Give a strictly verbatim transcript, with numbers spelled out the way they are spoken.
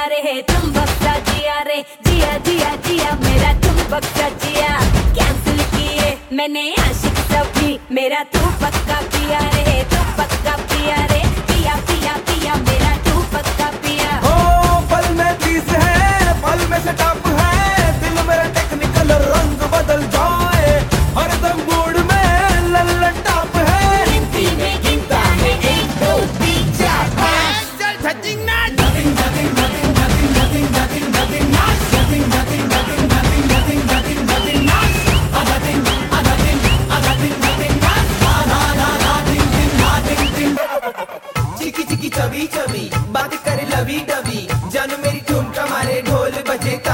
रे तुम बख्शा जिया रे, जिया जिया जिया मेरा तुम बख्शा जिया। कैंसिल किए मैंने आशिक सभी, मेरा तू पक्का पिया रे, तू पक्का पिया रे, पिया पिया पिया मेरा तू पक्का पिया। ओ पल में तीस है, पल में सेटअप है, दिल मेरा टेक्निकल रंग बदल जाए, हरदम मूड में लल्लन टॉप है। गिनती में गिनता है एक दो तीन चार पाँच, चल धजिंग नाच। Nothing, nothing, nothing, nothing, nothing, nothing, nothing, not. Nothing, nothing, nothing, nothing, nothing, nothing, nothing, not. Ah, nothing, ah, nothing, ah, nothing, nothing, not. Ah, na, na, nothing, thing, nothing, thing. चिकी चिकी chubby chubby बात करे लवी डबी, जानू मेरी ठुमका मारे ढोल बजे